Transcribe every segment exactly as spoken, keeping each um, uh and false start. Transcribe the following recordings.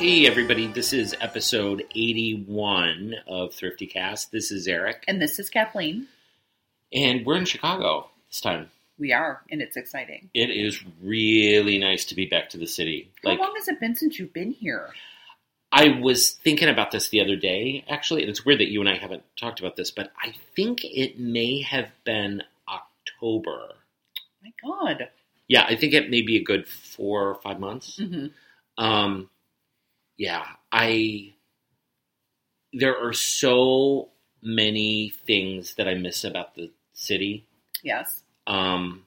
Hey everybody, this is episode eighty-one of Thrifty Cast. This is Eric. And this is Kathleen. And we're in Chicago this time. We are, and it's exciting. It is really nice to be back to the city. How like, long has it been since you've been here? I was thinking about this the other day, actually, and it's weird that you and I haven't talked about this, but I think it may have been October. My God. Yeah, I think it may be a good four or five months. Mm-hmm. Um, yeah, I, there are so many things that I miss about the city. Yes. Um,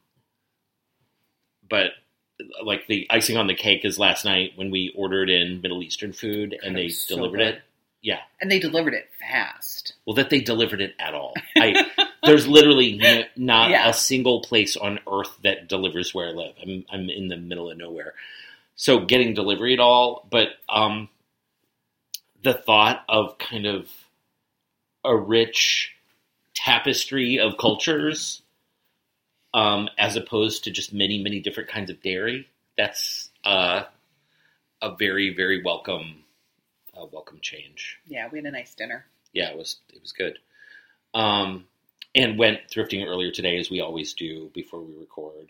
but like the icing on the cake is last night when we ordered in Middle Eastern food and they so delivered good. it. Yeah. And they delivered it fast. Well, that they delivered it at all. I, there's literally n- not Yeah. a single place on earth that delivers where I live. I'm, I'm in the middle of nowhere. So getting delivery at all, but um, the thought of kind of a rich tapestry of cultures um, as opposed to just many, many different kinds of dairy, that's uh, a very, very welcome uh, welcome change. Yeah, we had a nice dinner. Yeah, it was it was good. Um, and went thrifting earlier today, as we always do before we record.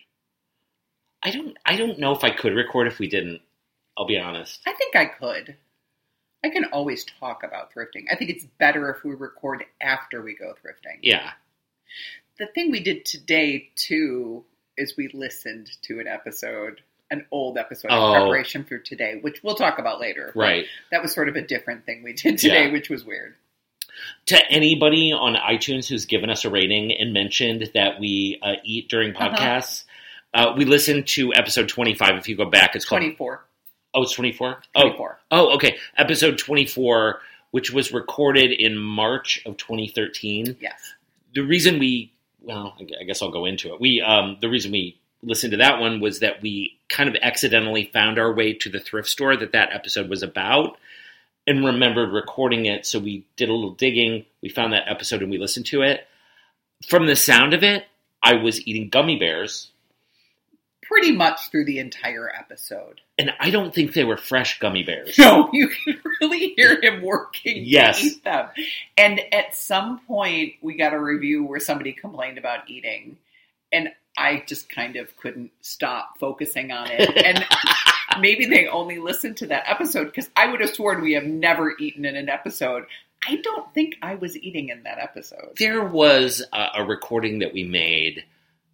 I don't I don't know if I could record if we didn't. I'll be honest. I think I could. I can always talk about thrifting. I think it's better if we record after we go thrifting. Yeah. The thing we did today, too, is we listened to an episode, an old episode Oh. in preparation for today, which we'll talk about later. But Right. that was sort of a different thing we did today, Yeah. which was weird. To anybody on iTunes who's given us a rating and mentioned that we uh, eat during podcasts, uh-huh. uh, we listened to episode twenty-five. If you go back, it's called... twenty-four. Oh, it's twenty-four? twenty-four. Oh, oh, okay. Episode twenty-four, which was recorded in March of twenty thirteen. Yes. The reason we... Well, I guess I'll go into it. We um, the reason we listened to that one was that we kind of accidentally found our way to the thrift store that that episode was about and remembered recording it. So we did a little digging. We found that episode and we listened to it. From the sound of it, I was eating gummy bears. Pretty much through the entire episode. And I don't think they were fresh gummy bears. No, you can really hear him working Yes. to eat them. And at some point, we got a review where somebody complained about eating. And I just kind of couldn't stop focusing on it. And maybe they only listened to that episode because I would have sworn we have never eaten in an episode. I don't think I was eating in that episode. There was a, a recording that we made,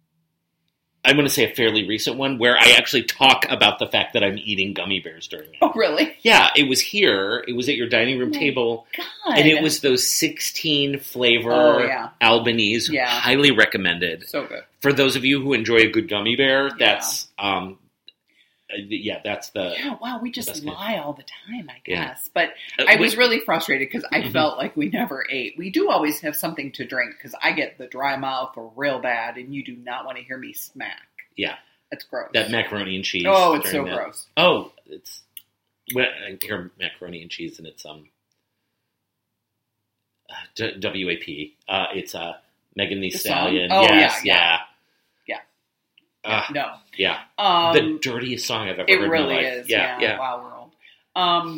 I'm going to say a fairly recent one, where I actually talk about the fact that I'm eating gummy bears during it. Oh, really? Yeah, it was here. It was at your dining room Oh, table. God. And it was those sixteen flavor Oh, yeah. Albanese. Yeah. Highly recommended. So good. For those of you who enjoy a good gummy bear, that's, um, uh, yeah, that's the... Yeah, wow, we just That's lie all the time, I Yeah. guess. But Uh, I was wait- really frustrated because I Mhm. felt like we never ate. We do always have something to drink because I get the dry mouth real bad, and you do not want to hear me smack. Yeah. That's gross. That macaroni and cheese. oh, it's so during that. gross. Oh, it's... When I hear macaroni and cheese and it's, um... uh, D- W A P. Uh, it's, uh, Megan Thee The Stallion. song? Oh, yes, yeah, yeah. Yeah. Uh, No. yeah. Um, the dirtiest song I've ever it heard really in my life. is. Yeah, Yeah, yeah. Wow, we're old. Um,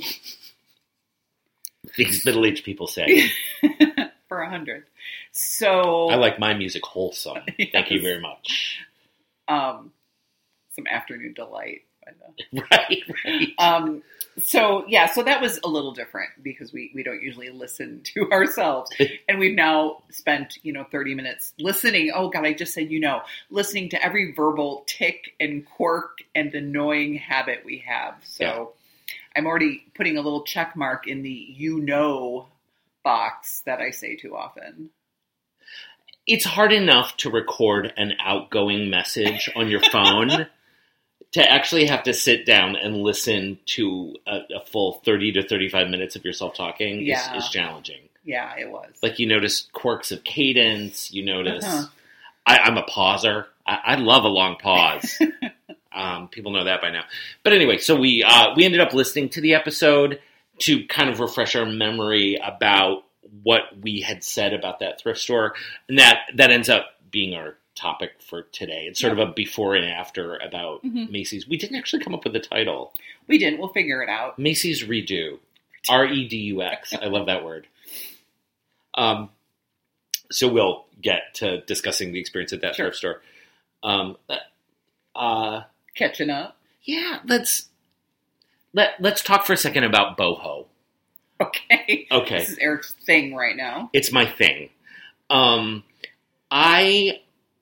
Things middle-aged people say. for a hundred. So... I like my music wholesome. Thank you Yes. very much. Um, some afternoon delight. by the- Right, right. Um, so yeah, so that was a little different because we, we don't usually listen to ourselves. And we've now spent, you know, thirty minutes listening. Oh God, I just said, you know, listening to every verbal tick and quirk and annoying habit we have. So Yeah. I'm already putting a little check mark in the, you know, box that I say too often. It's hard enough to record an outgoing message on your phone. To actually have to sit down and listen to a, a full thirty to thirty-five minutes of yourself talking Yeah. is, is challenging. Yeah, it was. Like, you notice quirks of cadence, you notice... Uh-huh. I, I'm a pauser. I, I love a long pause. um, people know that by now. But anyway, so we uh, we ended up listening to the episode to kind of refresh our memory about what we had said about that thrift store. And that, that ends up being our topic for today. It's sort Yep. of a before and after about Mhm. Macy's. We didn't actually come up with a title. We didn't. We'll figure it out. Macy's Redo. R E D U X. I love that word. Um, so we'll get to discussing the experience at that Sure. thrift store. Um, uh, Catching up. yeah, let's let let's talk for a second about boho. Okay. Okay. This is Eric's thing right now. It's my thing. Um, I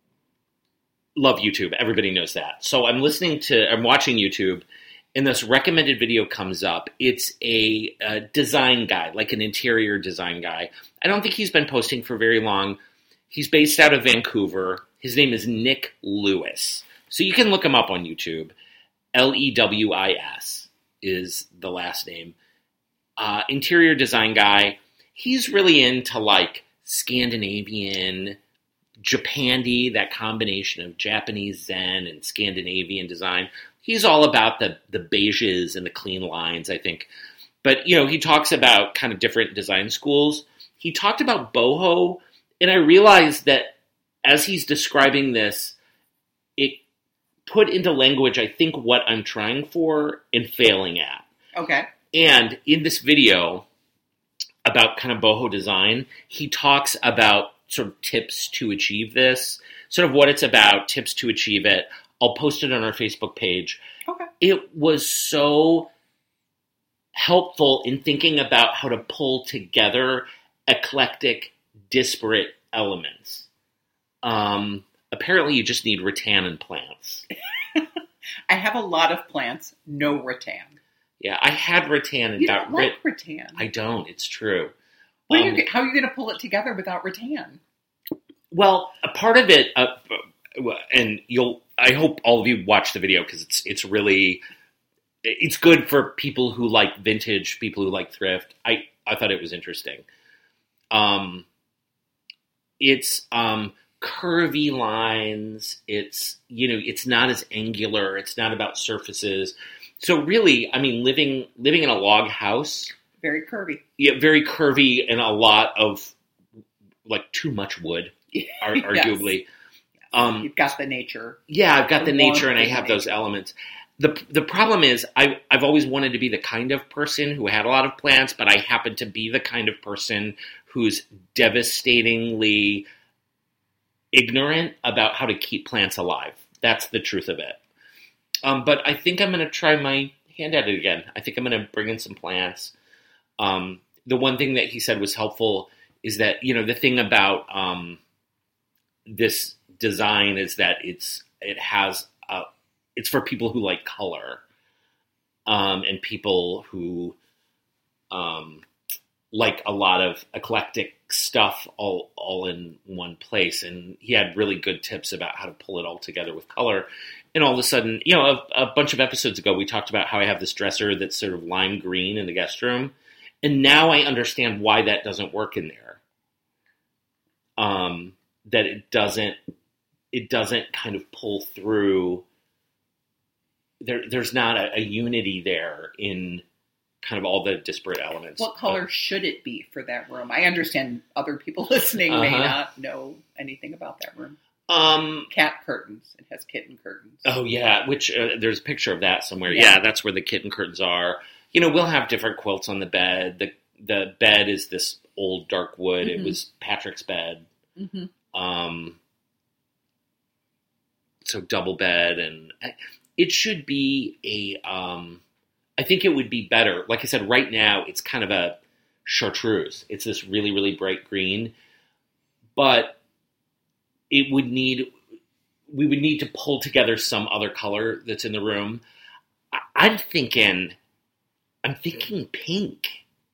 love YouTube. Everybody knows that. So I'm listening to, I'm watching YouTube, and this recommended video comes up. It's a, a design guy, like an interior design guy. I don't think he's been posting for very long. He's based out of Vancouver. His name is Nick Lewis. So you can look him up on YouTube. L E W I S is the last name. Uh, interior design guy. He's really into like Scandinavian, Japandi, that combination of Japanese Zen and Scandinavian design. He's all about the the beiges and the clean lines, I think. But, you know, he talks about kind of different design schools. He talked about boho, and I realized that as he's describing this, it put into language, I think, what I'm trying for and failing at. Okay. And in this video about kind of boho design, he talks about sort of tips to achieve this, sort of what it's about, tips to achieve it. I'll post it on our Facebook page. Okay. It was so helpful in thinking about how to pull together eclectic, disparate elements. Um, apparently, you just need rattan and plants. I have a lot of plants, no rattan. Yeah, I had rattan and You got don't like rid. rattan. I don't. It's true. What are Um, you, how are you going to pull it together without rattan? Well, a part of it, uh, and you'll. I hope all of you watch the video because it's it's really it's good for people who like vintage, people who like thrift. I I thought it was interesting. Um, it's um curvy lines. It's you know it's not as angular. It's not about surfaces. So really, I mean, living living in a log house, Very curvy. yeah, very curvy and a lot of like too much wood, ar- Yes. arguably. Um, You've got the nature. yeah, I've got the The nature warmth and I of have nature. those elements. the The problem is, I I've always wanted to be the kind of person who had a lot of plants, but I happen to be the kind of person who's devastatingly ignorant about how to keep plants alive. That's the truth of it. Um, but I think I'm going to try my hand at it again. I think I'm going to bring in some plants. Um, the one thing that he said was helpful is that, you know, the thing about um, this design is that it's it has a, it's for people who like color um, and people who um, like a lot of eclectic stuff all all in one place. And he had really good tips about how to pull it all together with color. And all of a sudden, you know, a, a bunch of episodes ago, we talked about how I have this dresser that's sort of lime green in the guest room. And now I understand why that doesn't work in there. Um, that it doesn't, it doesn't kind of pull through. There, there's not a, a unity there in kind of all the disparate elements. What color should it be for that room? I understand other people listening may Uh-huh. not know anything about that room. Um, Cat curtains. It has kitten curtains. Oh yeah, which uh, there's a picture of that somewhere. Yeah. Yeah, that's where the kitten curtains are. You know, we'll have different quilts on the bed. The the bed is this old dark wood. Mhm. It was Patrick's bed. Mm-hmm. Um, so double bed, and I- it should be a. Um, I think it would be better. Like I said, right now it's kind of a chartreuse. It's this really really bright green, but it would need. We would need to pull together some other color that's in the room. I, I'm thinking, I'm thinking pink.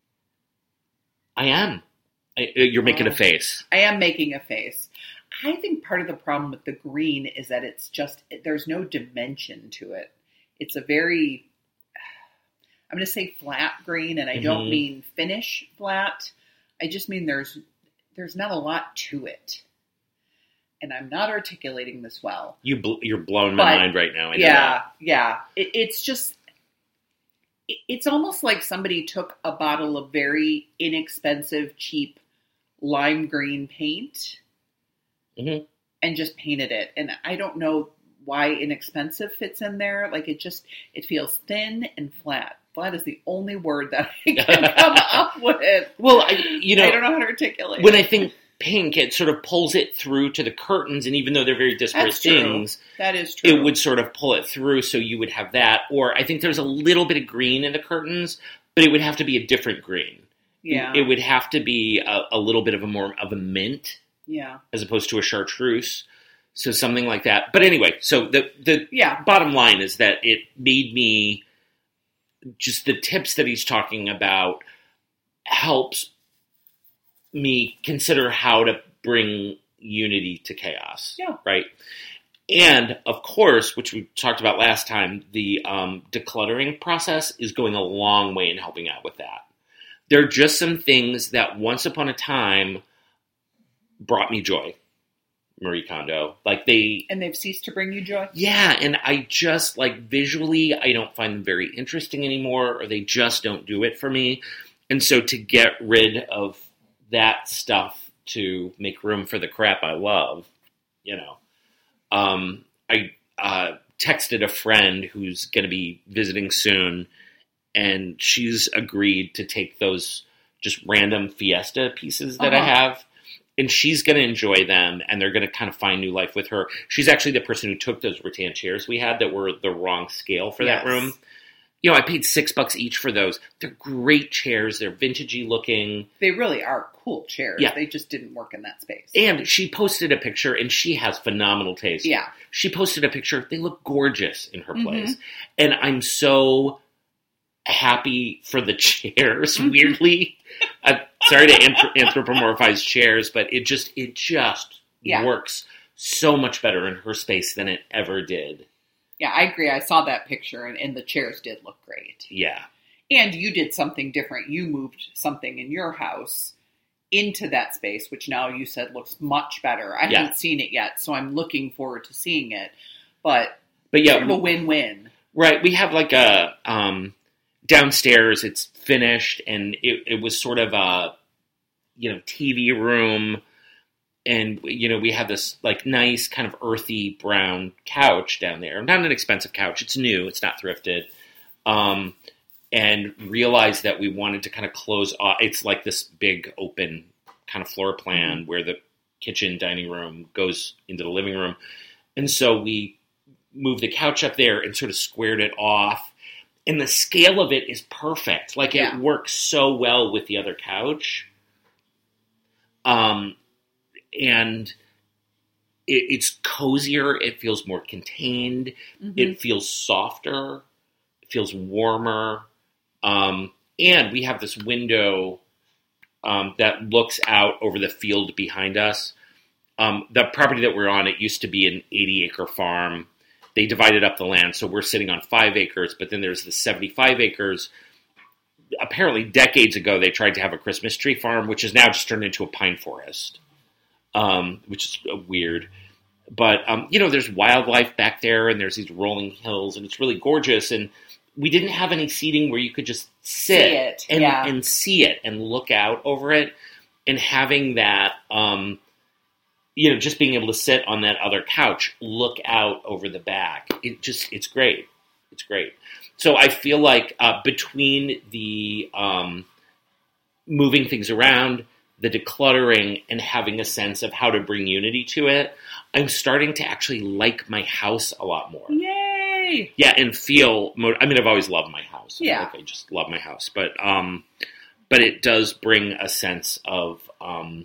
I am. I, you're making a Oh. face. I am making a face. I think part of the problem with the green is that it's just, there's no dimension to it. It's a very, I'm going to say flat green, and I don't Mhm. mean finish flat. I just mean there's, there's not a lot to it. And I'm not articulating this well. You bl- you're blowing my But- mind right now. I know Yeah, that. yeah. It, it's just, it, it's almost like somebody took a bottle of very inexpensive, cheap lime green paint Mhm. and just painted it. And I don't know why inexpensive fits in there. Like it just, it feels thin and flat. Flat is the only word that I can come up with. Well, I, you know, I don't know how to articulate when it. I think pink, it sort of pulls it through to the curtains, and even though they're very disparate That's true. things, That is true. it would sort of pull it through, so you would have that. Or I think there's a little bit of green in the curtains, but it would have to be a different green. Yeah. It would have to be a, a little bit of a more of a mint, Yeah. as opposed to a chartreuse. So something like that. But anyway, so the the Yeah. bottom line is that it made me, just the tips that he's talking about helps me consider how to bring unity to chaos. Yeah. Right? And, of course, which we talked about last time, the um, decluttering process is going a long way in helping out with that. There are just some things that once upon a time brought me joy. Marie Kondo. Like they... And they've ceased to bring you joy? Yeah, and I just, like, visually, I don't find them very interesting anymore, or they just don't do it for me. And so to get rid of that stuff to make room for the crap I love, you know, um, I uh, texted a friend who's going to be visiting soon, and she's agreed to take those just random Fiesta pieces that Uh-huh. I have, and she's going to enjoy them, and they're going to kind of find new life with her. She's actually the person who took those rattan chairs we had that were the wrong scale for Yes. that room. You know, I paid six bucks each for those. They're great chairs. They're vintagey looking. They really are cool chairs. Yeah. They just didn't work in that space. And she posted a picture, and she has phenomenal taste. Yeah. She posted a picture. They look gorgeous in her Mhm. place. And I'm so happy for the chairs, weirdly. I'm sorry to anthrop- anthropomorphize chairs, but it just, it just Yeah. works so much better in her space than it ever did. Yeah, I agree. I saw that picture, and, and the chairs did look great. Yeah. And you did something different. You moved something in your house into that space, which now you said looks much better. I Yeah. haven't seen it yet, so I'm looking forward to seeing it. But But yeah, sort of a win-win. right. We have like a, um, downstairs, it's finished, and it, it was sort of a, you know, T V room. And, you know, we have this, like, nice kind of earthy brown couch down there. Not an expensive couch. It's new. It's not thrifted. Um, and realized that we wanted to kind of close off. It's like this big open kind of floor plan where the kitchen dining room goes into the living room. And so we moved the couch up there and sort of squared it off. And the scale of it is perfect. Like, Yeah. it works so well with the other couch. Um... And it, it's cozier. It feels more contained. Mhm. It feels softer. It feels warmer. Um, and we have this window um, that looks out over the field behind us. Um, the property that we're on, it used to be an eighty-acre farm. They divided up the land, so we're sitting on five acres, but then there's the seventy-five acres. Apparently, decades ago, they tried to have a Christmas tree farm, which is now just turned into a pine forest. Um, which is weird, but, um, you know, there's wildlife back there, and there's these rolling hills, and it's really gorgeous. And we didn't have any seating where you could just sit See it, and, yeah. and see it and look out over it, and having that, um, you know, just being able to sit on that other couch, look out over the back. It just, it's great. It's great. So I feel like, uh, between the, um, moving things around, the decluttering, and having a sense of how to bring unity to it, I'm starting to actually like my house a lot more. Yay! Yeah, and feel. Mo- I mean, I've always loved my house. I Yeah. like I just love my house, but um, but it does bring a sense of um,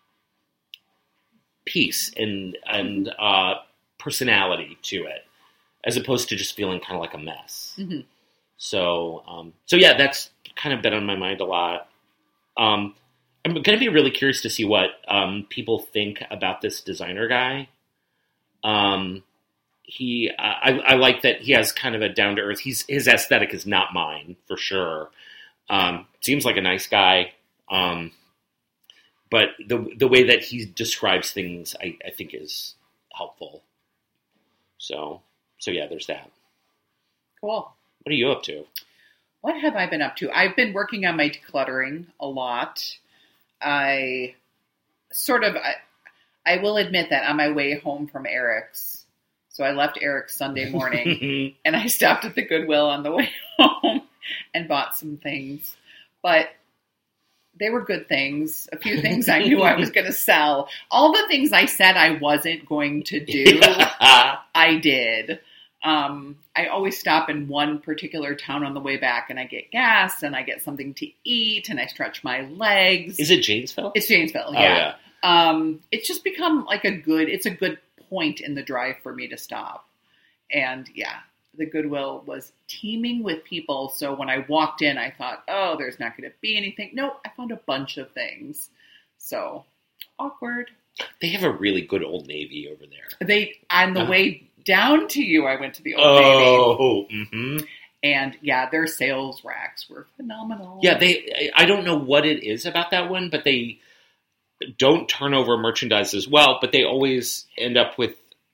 peace and and uh, personality to it, as opposed to just feeling kind of like a mess. Mhm. So um, so yeah, that's kind of been on my mind a lot. Um, I'm going to be really curious to see what um, people think about this designer guy. Um, he, uh, I, I like that he has kind of a down to earth. He's his aesthetic is not mine for sure. Um, seems like a nice guy, um, but the the way that he describes things, I, I think, is helpful. So so yeah, there's that. Cool. What are you up to? What have I been up to? I've been working on my decluttering a lot. I sort of, I, I will admit that on my way home from Eric's, so I left Eric's Sunday morning, and I stopped at the Goodwill on the way home and bought some things. But they were good things. A few things I knew I was going to sell. All the things I said I wasn't going to do, I did. Um, I always stop in one particular town on the way back, and I get gas, and I get something to eat, and I stretch my legs. Is it Janesville? It's Janesville, yeah. Oh, yeah. Um, it's just become like a good, it's a good point in the drive for me to stop. And yeah, the Goodwill was teeming with people. So when I walked in, I thought, oh, there's not going to be anything. No, I found a bunch of things. So awkward. They have a really good Old Navy over there. They, on the uh, way down to you, I went to the Old oh, Navy. Oh, mm-hmm. And yeah, their sales racks were phenomenal. Yeah, they, I don't know what it is about that one, but they don't turn over merchandise as well, but they always end up with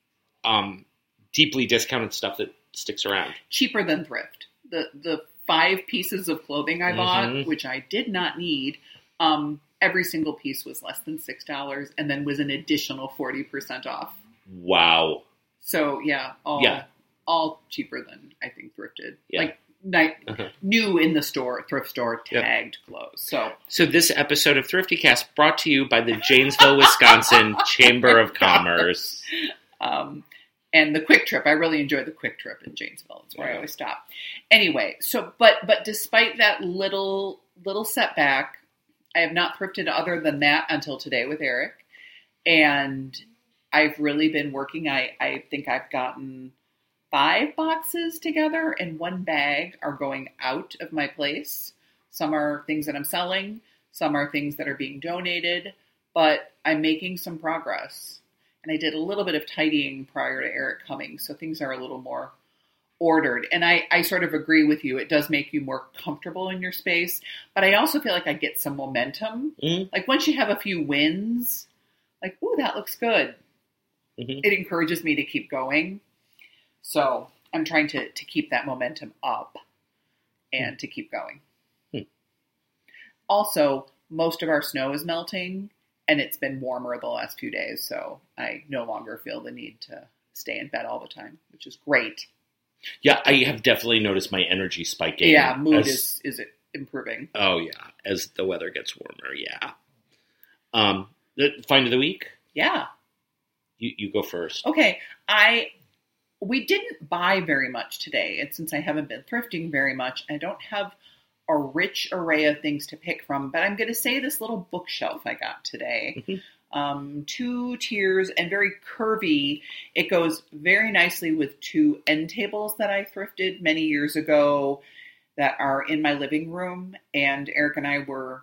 um, deeply discounted stuff that sticks around. Cheaper than thrift. The the five pieces of clothing I bought, mm-hmm. which I did not need, um, every single piece was less than six dollars and then was an additional forty percent off. Wow. So yeah, all, yeah. all cheaper than I think thrifted. Yeah. Like Night, uh-huh. new in the store, thrift store, tagged yep. clothes. So, so this episode of Thrifty Cast brought to you by the Janesville, Wisconsin Chamber of Commerce. Um, and the Quick Trip. I really enjoy the Quick Trip in Janesville. It's where yeah. I always stop. Anyway, so but but despite that little little setback, I have not thrifted other than that until today with Eric, and I've really been working. I I think I've gotten five boxes together, and one bag are going out of my place. Some are things that I'm selling. Some are things that are being donated. But I'm making some progress. And I did a little bit of tidying prior to Eric coming, so things are a little more ordered. And I, I sort of agree with you. It does make you more comfortable in your space. But I also feel like I get some momentum. Mm-hmm. Like once you have a few wins, like, ooh, that looks good. Mm-hmm. It encourages me to keep going. So I'm trying to, to keep that momentum up and to keep going. Hmm. Also, most of our snow is melting, and it's been warmer the last few days, so I no longer feel the need to stay in bed all the time, which is great. Yeah, I have definitely noticed my energy spiking. Yeah, mood as, is is improving. Oh, yeah, as the weather gets warmer, yeah. Um, the find of the week? Yeah. You, you go first. Okay, I... We didn't buy very much today, and since I haven't been thrifting very much, I don't have a rich array of things to pick from, but I'm going to say this little bookshelf I got today. Mm-hmm. Um, two tiers and very curvy. It goes very nicely with two end tables that I thrifted many years ago that are in my living room, and Eric and I were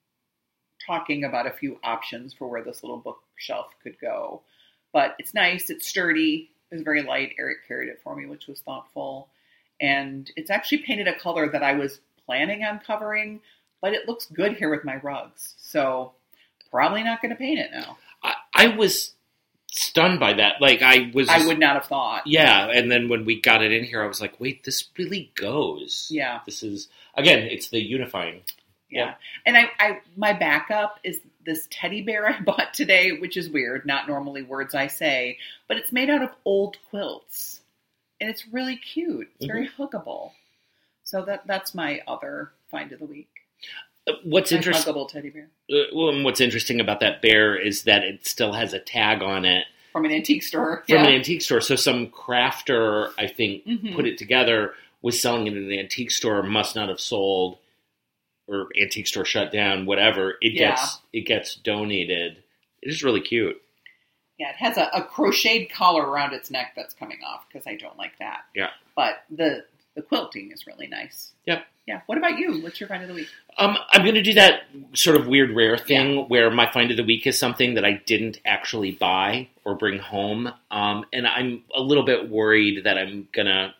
talking about a few options for where this little bookshelf could go. But it's nice, it's sturdy. It was very light. Eric carried it for me, which was thoughtful. And it's actually painted a color that I was planning on covering, but it looks good here with my rugs. So probably not going to paint it now. I, I was stunned by that. Like I was... I would not have thought. Yeah. And then when we got it in here, I was like, wait, this really goes. Yeah. This is, again, it's the unifying. Yeah. yeah. And I, I, my backup is this teddy bear I bought today, which is weird, not normally words I say, but it's made out of old quilts. And it's really cute. It's mm-hmm. very huggable. So that that's my other find of the week. Uh, what's interesting? Huggable teddy bear. Uh, well, and what's interesting about that bear is that it still has a tag on it. From an antique store. From yeah. an antique store. So some crafter, I think, mm-hmm. put it together, was selling it in an antique store, must not have sold, or antique store shut down, whatever. It yeah. gets it gets donated. It is really cute. Yeah, it has a, a crocheted collar around its neck that's coming off because I don't like that. Yeah. But the the quilting is really nice. Yep. Yeah. What about you? What's your find of the week? Um, I'm going to do that sort of weird, rare thing yeah. where my find of the week is something that I didn't actually buy or bring home. Um, and I'm a little bit worried that I'm going to,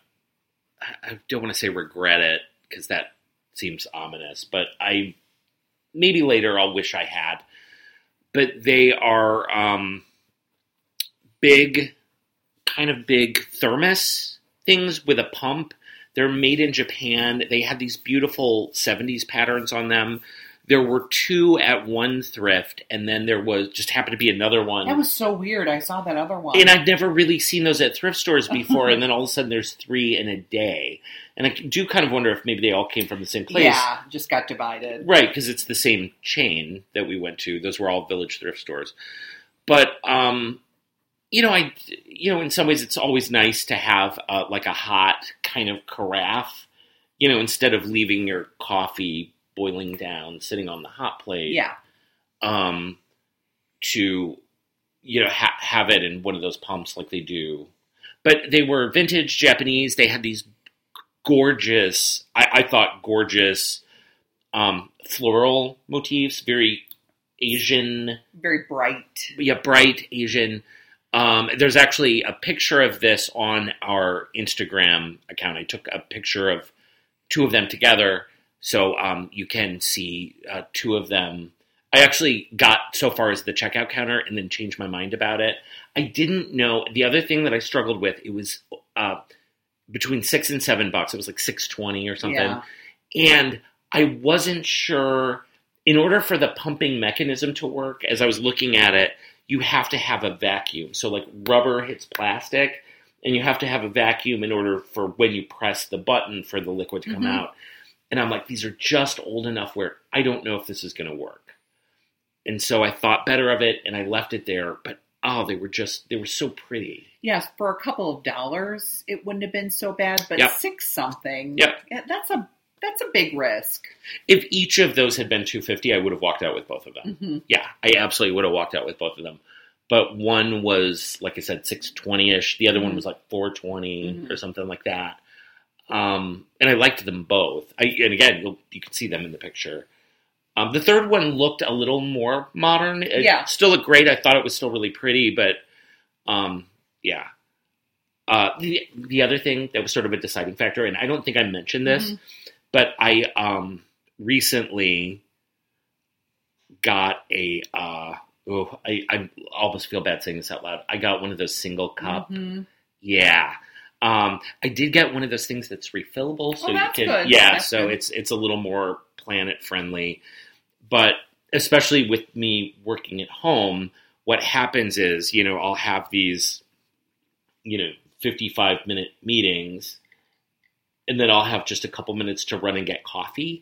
I don't want to say regret it because that seems ominous, but I, maybe later I'll wish I had. But they are um, big, kind of big thermos things with a pump. They're made in Japan. They have these beautiful seventies patterns on them. there were two at one thrift, and then there was just happened to be another one. That was so weird. I saw that other one. And I'd never really seen those at thrift stores before, and then all of a sudden there's three in a day. And I do kind of wonder if maybe they all came from the same place. Yeah, just got divided. Right, because it's the same chain that we went to. Those were all Village thrift stores. But, um, you know, I, you know, in some ways it's always nice to have uh, like a hot kind of carafe, you know, instead of leaving your coffee boiling down, sitting on the hot plate. Yeah. Um, to, you know, ha- have it in one of those pumps like they do. But they were vintage Japanese. They had these gorgeous, I, I thought gorgeous, um, floral motifs, very Asian. Very bright. Yeah, bright Asian. Um, there's actually a picture of this on our Instagram account. I took a picture of two of them together. So um, you can see uh, two of them. I actually got so far as the checkout counter and then changed my mind about it. I didn't know. The other thing that I struggled with, it was uh, between six and seven bucks. It was like six twenty or something. Yeah. And I wasn't sure, in order for the pumping mechanism to work, as I was looking at it, you have to have a vacuum. So like rubber hits plastic, and you have to have a vacuum in order for when you press the button for the liquid to come Mm-hmm. out. And I'm like, these are just old enough where I don't know if this is going to work. And so I thought better of it, and I left it there. But, oh, they were just, they were so pretty. Yes, for a couple of dollars, it wouldn't have been so bad. But Yep. six something, Yep. yeah, that's a that's a big risk. If each of those had been two hundred fifty dollars, I would have walked out with both of them. Mm-hmm. Yeah, I absolutely would have walked out with both of them. But one was, like I said, six twenty-ish. The other one was like four twenty Mm-hmm. or something like that. Um, and I liked them both. I, and again, you'll, you can see them in the picture. Um, the third one looked a little more modern. It Yeah. still looked great. I thought it was still really pretty, but um, yeah. Uh, the the other thing that was sort of a deciding factor, and I don't think I mentioned this, Mm-hmm. but I um, recently got a. Uh, oh, I, I almost feel bad saying this out loud. I got one of those single cup. Mm-hmm. Yeah. Um, I did get one of those things that's refillable, so Oh, that's you can, good. yeah, That's so good. it's it's a little more planet friendly. But especially with me working at home, what happens is, you know, I'll have these, you know, fifty-five minute meetings, and then I'll have just a couple minutes to run and get coffee.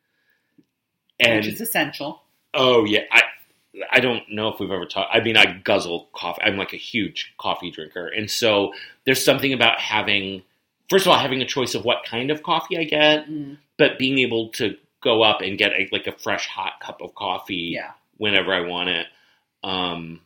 And Which is essential. oh yeah, I I don't know if we've ever talked. I mean, I guzzle coffee. I'm like a huge coffee drinker. And so there's something about having, first of all, having a choice of what kind of coffee I get, Mm. but being able to go up and get a, like a fresh hot cup of coffee Yeah. whenever I want it. Um,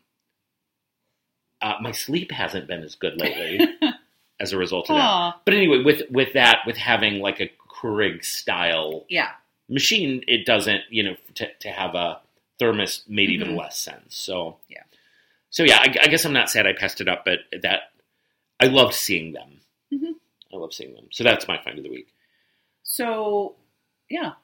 uh, my sleep hasn't been as good lately as a result of that. Aw. But anyway, with, with that, with having like a Keurig style Yeah. machine, it doesn't, you know, to, to have a thermos made even Mhm. less sense. So Yeah. so yeah, I, I guess I'm not sad I passed it up, but that I loved seeing them. Mhm. I love seeing them. So that's my find of the week. So, yeah.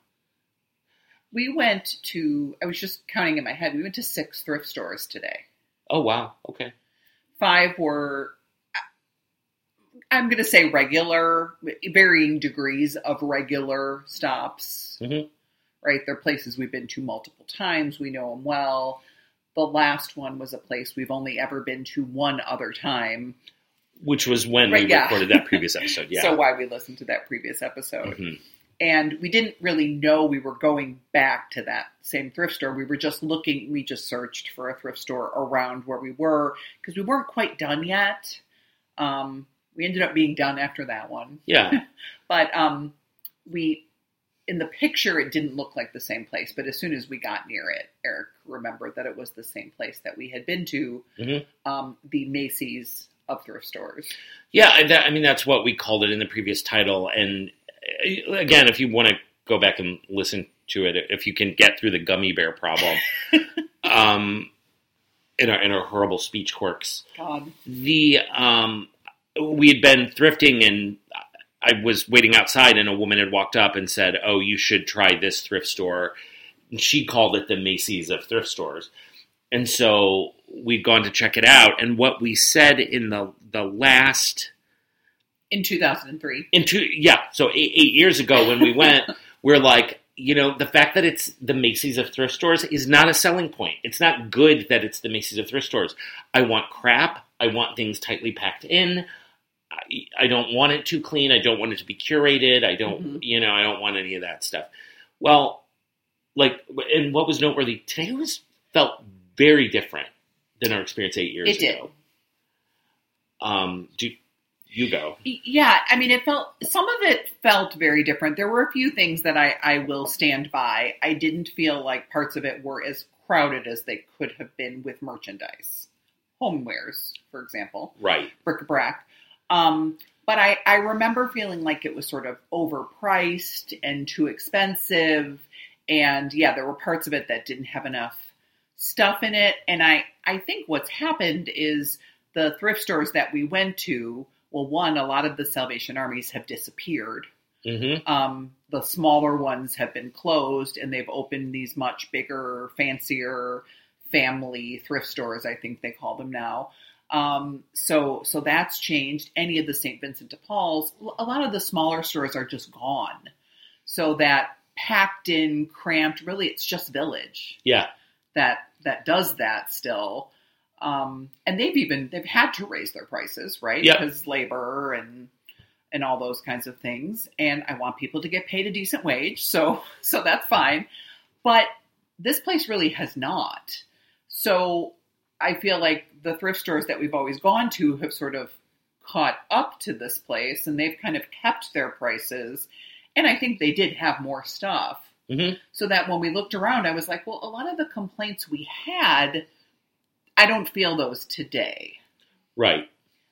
We went to, I was just counting in my head, we went to six thrift stores today. Oh wow, okay. Five were, I'm going to say regular, varying degrees of regular stops. Mhm. Right? They're places we've been to multiple times. We know them well. The last one was a place we've only ever been to one other time. Which was when Right, we yeah. recorded that previous episode. Yeah. So why we listened to that previous episode. Mhm. And we didn't really know we were going back to that same thrift store. We were just looking, we just searched for a thrift store around where we were because we weren't quite done yet. Um, we ended up being done after that one. Yeah. But um, we, in the picture, it didn't look like the same place. But as soon as we got near it, Eric remembered that it was the same place that we had been to, Mhm. um, the Macy's of thrift stores. Yeah, I- that, I mean, that's what we called it in the previous title. And uh, again, if you want to go back and listen to it, if you can get through the gummy bear problem, um, in our, in our horrible speech quirks, God. the, um, we had been thrifting and I was waiting outside and a woman had walked up and said, oh, you should try this thrift store. And she called it the Macy's of thrift stores. And so we'd gone to check it out. And what we said in the, the last, In two thousand three. in two, yeah, so eight, eight years ago when we went, we're like, you know, the fact that it's the Macy's of thrift stores is not a selling point. It's not good that it's the Macy's of thrift stores. I want crap. I want things tightly packed in. I, I don't want it too clean. I don't want it to be curated. I don't, mm-hmm. you know, I don't want any of that stuff. Well, like, and what was noteworthy today was felt very different than our experience eight years it ago. Did. Um, do you go? Yeah, I mean, it felt, some of it felt very different. There were a few things that I, I will stand by. I didn't feel like parts of it were as crowded as they could have been with merchandise. Homewares, for example. Right. Bric-a-brac. Um, but I, I remember feeling like it was sort of overpriced and too expensive. And yeah, there were parts of it that didn't have enough stuff in it. And I, I think what's happened is the thrift stores that we went to, well, one, a lot of the Salvation Armies have disappeared. Mm-hmm. Um, the smaller ones have been closed, and they've opened these much bigger, fancier family thrift stores, I think they call them now. Um, so so that's changed. Any of the Saint Vincent de Paul's, a lot of the smaller stores are just gone. So that packed in, cramped, really it's just Village. Yeah. That that does that still. Um, and they've even, they've had to raise their prices, right? Yep. Because labor and, and all those kinds of things. And I want people to get paid a decent wage. So, so that's fine. But this place really has not. So I feel like the thrift stores that we've always gone to have sort of caught up to this place, and they've kind of kept their prices. And I think they did have more stuff. Mm-hmm. So that when we looked around, I was like, well, a lot of the complaints we had, I don't feel those today. Right.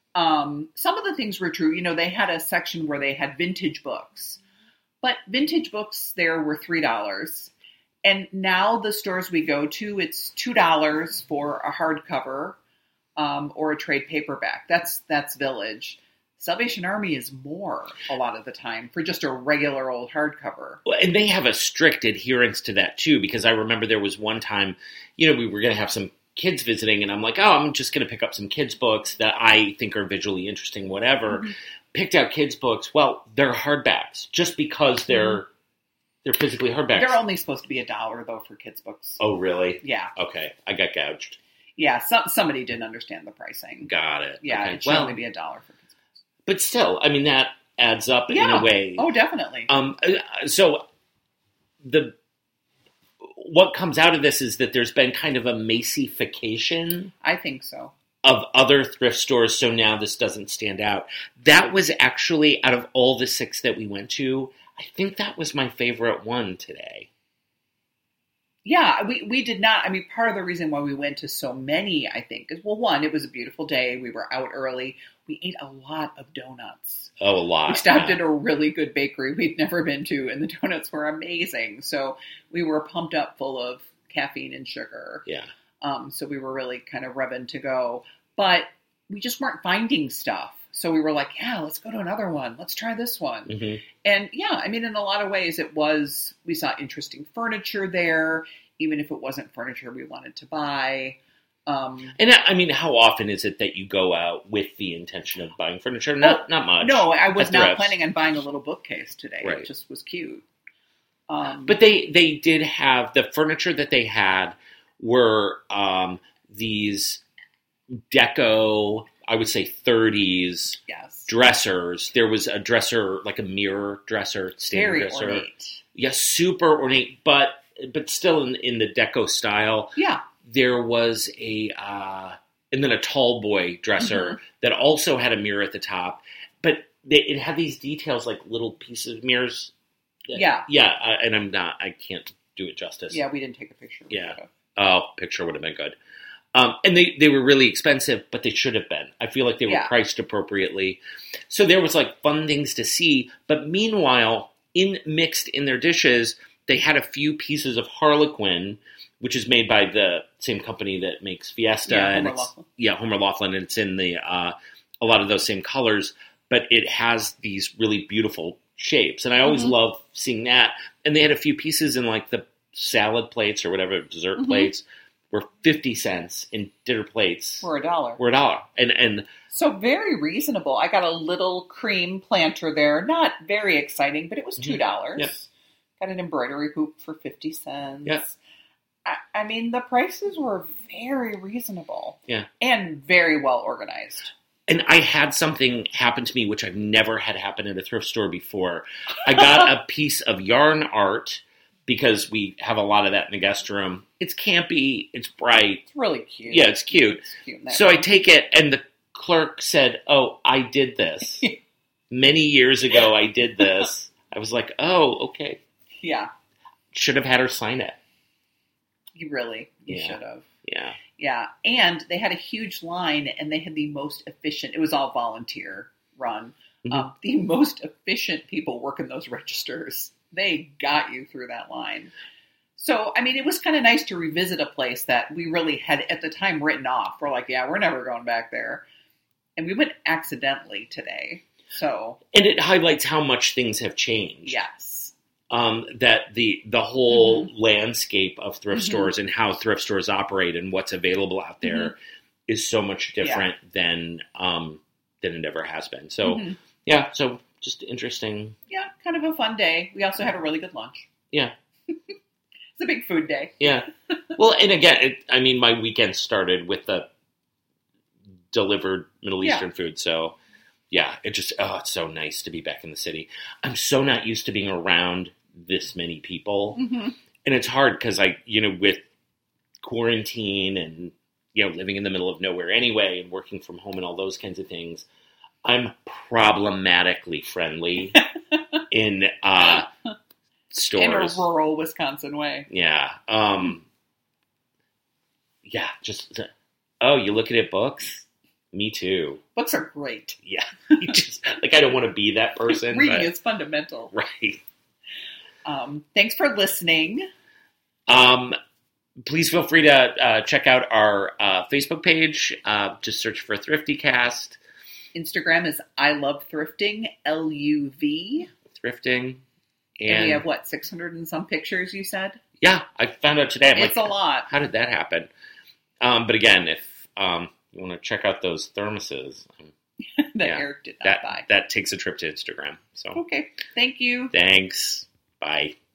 Um, some of the things were true. You know, they had a section where they had vintage books. But vintage books there were three dollars. And now the stores we go to, it's two dollars for a hardcover um, or a trade paperback. That's that's Village. Salvation Army is more a lot of the time for just a regular old hardcover. Well, and they have a strict adherence to that, too, because I remember there was one time, you know, we were going to have some kids visiting, and I'm like, oh, I'm just going to pick up some kids' books that I think are visually interesting, whatever. Mm-hmm. Picked out kids' books. Well, they're hardbacks, just because they're mm-hmm. they're physically hardbacks. They're only supposed to be a dollar, though, for kids' books. Oh, really? Yeah. Okay, I got gouged. Yeah, some, somebody didn't understand the pricing. Got it. Yeah, okay. it should well, only be a dollar for kids' books. But still, I mean, that adds up yeah. in a way. Oh, definitely. Um. So, the... what comes out of this is that there's been kind of a Macyfication. I think so. Of other thrift stores, so now this doesn't stand out. That was actually, out of all the six that we went to, I think that was my favorite one today. Yeah, we, we did not, I mean, part of the reason why we went to so many, I think, is, well, one, it was a beautiful day. We were out early. We ate a lot of donuts. Oh, a lot. We stopped yeah. at a really good bakery we'd never been to, and the donuts were amazing. So we were pumped up full of caffeine and sugar. Yeah. Um, so we were really kind of revving to go. But we just weren't finding stuff. So we were like, yeah, let's go to another one. Let's try this one. Mm-hmm. And yeah, I mean, in a lot of ways it was, we saw interesting furniture there, even if it wasn't furniture we wanted to buy. Um, and I mean, how often is it that you go out with the intention of buying furniture? Not, oh, not much. No, I was not planning on buying a little bookcase today. Right. It just was cute. Um, but they, they did have, the furniture that they had were um, these deco, I would say thirties yes. dressers. There was a dresser, like a mirror dresser, standard Very dresser. ornate. Yeah, super ornate, but but still in, in the deco style. Yeah. There was a, uh, and then a tall boy dresser mm-hmm. that also had a mirror at the top, but they, it had these details like little pieces of mirrors. That, yeah. Yeah, uh, and I'm not, I can't do it justice. Yeah, we didn't take a picture. Yeah. Oh, picture would have been good. Um, and they, they were really expensive, but they should have been. I feel like they were yeah. priced appropriately. So there was like fun things to see. But meanwhile, in mixed in their dishes, they had a few pieces of Harlequin, which is made by the same company that makes Fiesta. Yeah, and Homer it's, Laughlin. Yeah, Homer Laughlin. And it's in the uh, a lot of those same colors. But it has these really beautiful shapes. And I always mm-hmm. love seeing that. And they had a few pieces in like the salad plates or whatever, dessert mm-hmm. plates. Were fifty cents, in dinner plates were a dollar. Were a dollar, and and so very reasonable. I got a little cream planter there, not very exciting, but it was two dollars. Yep. got an embroidery hoop for fifty cents. Yeah. I, I mean, the prices were very reasonable. Yeah. And very well organized. And I had something happen to me, which I've never had happen at a thrift store before. I got a piece of yarn art because we have a lot of that in the guest room. It's campy. It's bright. It's really cute. Yeah, it's cute. It's cute in that So way. I take it, and the clerk said, oh, I did this. Many years ago, I did this. I was like, oh, okay. Yeah. Should have had her sign it. You really, you Yeah. should have. Yeah. Yeah. And they had a huge line, and they had the most efficient, it was all volunteer run. Mhm. Um, the most efficient people working those registers. They got you through that line. So, I mean, it was kind of nice to revisit a place that we really had at the time written off. We're like, yeah, we're never going back there. And we went accidentally today. So, And it highlights how much things have changed. yes. Um, that the the whole Mm-hmm. landscape of thrift Mhm. stores and how thrift stores operate and what's available out there Mm-hmm. is so much different than um, than it ever has been. So, Mhm. yeah, so just interesting. Yeah, kind of a fun day. We also had a really good lunch. Yeah. It's a big food day. Yeah. Well, and again, it, I mean, my weekend started with the delivered Middle Yeah. Eastern food. So, yeah, it just, oh, it's so nice to be back in the city. I'm so not used to being around this many people. Mm-hmm. And it's hard because I, you know, with quarantine and, you know, living in the middle of nowhere anyway and working from home and all those kinds of things, I'm problematically friendly in uh, stores. In a rural Wisconsin way. Yeah. Um, yeah. Just, oh, you looking at books? Me too. Books are great. Yeah. You just, like, I don't want to be that person. Reading but, is fundamental. right. Um, thanks for listening. Um, please feel free to uh, check out our uh, Facebook page. Uh, just search for ThriftyCast. Instagram is I Love Thrifting, L U V. Thrifting. And, And we have, what, six hundred and some pictures, you said? yeah, I found out today. I'm It's like, a lot. how did that happen? Um, but again, if um, you want to check out those thermoses, um, that Yeah, Eric did not that buy. that takes a trip to Instagram. So Okay. Thank you. thanks. Bye.